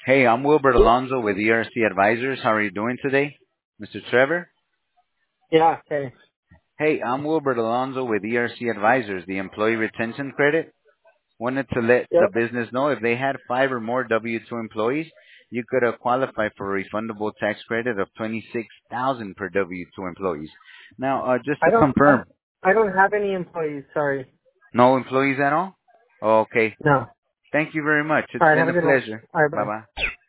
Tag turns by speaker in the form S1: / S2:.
S1: Hey, I'm Wilbert Alonso with ERC Advisors. How are you doing today, Mr. Trevor?
S2: Yeah, okay.
S1: Hey, I'm Wilbert Alonso with ERC Advisors, the employee retention credit. Wanted to let the
S2: Yep.
S1: business know if they had 5 or more W-2 employees, you could qualify for a refundable tax credit of 26,000 per W-2 employees. Now, just
S2: I
S1: to
S2: don't
S1: confirm,
S2: I don't have any employees, sorry.
S1: no employees at all? Okay.
S2: No.
S1: Thank you very much. It's
S2: All right, have
S1: been
S2: a
S1: a
S2: good one.
S1: pleasure.
S2: All right, bye.
S1: Bye-bye.